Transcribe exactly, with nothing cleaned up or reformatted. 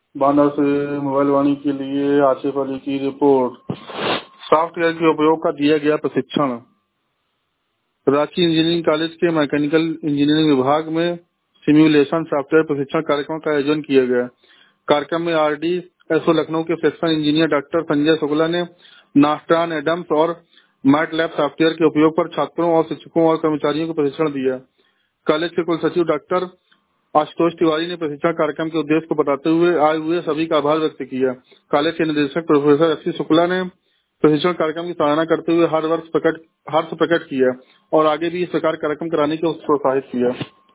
बांदा से मोबाइल वाणी के लिए आसिफ अली की रिपोर्ट। सॉफ्टवेयर के उपयोग का दिया गया प्रशिक्षण। रांची इंजीनियरिंग कॉलेज के मैकेनिकल इंजीनियरिंग विभाग में सिम्युलेशन सॉफ्टवेयर प्रशिक्षण कार्यक्रम का आयोजन किया गया। कार्यक्रम में आरडी एसओ लखनऊ के section engineer doctor Sanjay Shukla ने नास्ट्रॉन एडम्स और मैटलैब सॉफ्टवेयर के उपयोग पर छात्रों और शिक्षकों और कर्मचारियों को प्रशिक्षण दिया। कॉलेज के कुलसचिव डॉक्टर आशुतोष तिवारी ने प्रशिक्षण कार्यक्रम के उद्देश्य को बताते हुए आए हुए सभी का आभार व्यक्त किया। कॉलेज के निदेशक प्रोफेसर एस सी शुक्ला ने प्रशिक्षण कार्यक्रम की सराहना करते हुए हर वर्ष प्रकट हर्ष प्रकट किया और आगे भी इस प्रकार कार्यक्रम कराने को प्रोत्साहित किया।